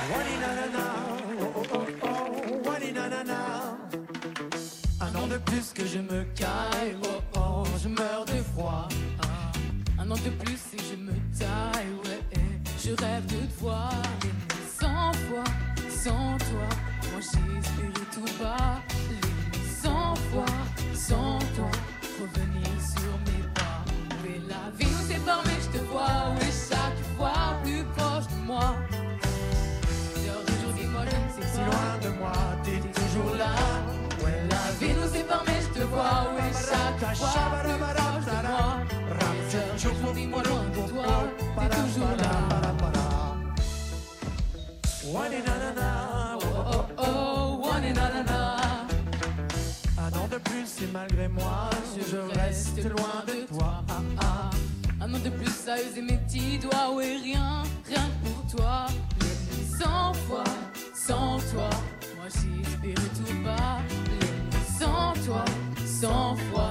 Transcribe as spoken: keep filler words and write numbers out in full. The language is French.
Wani-na-na-na, oh, oh, oh, oh, wani-na-na-na. Un an de plus que je me caille, oh, oh, je meurs de froid. Ah, un an de plus et je me taille, ouais, je rêve de te voir. Cent fois, sans toi, moi j'ai espéré tout bas. Cent fois, sans toi, revenir sur mes pas. Mais la vie nous sépare, mais je te vois, oui, chaque fois plus proche de moi. Aujourd'hui, moi je ne sais Si pas. loin de moi, t'es toujours là. Ouais, la vie nous sépare, mais je te vois, oui, chaque fois plus proche de moi. Aujourd'hui, moi loin de toi, t'es toujours là. Wani-na-na-na, Oh oh oh, wani-na-na-na. un an de plus et malgré moi, je reste loin de toi. Ah, ah. Un an de plus à user mes petits doigts, ouais, rien, rien que pour toi. Les cent fois, sans toi, moi j'ai espéré tout bas. Les cent toi, cent fois.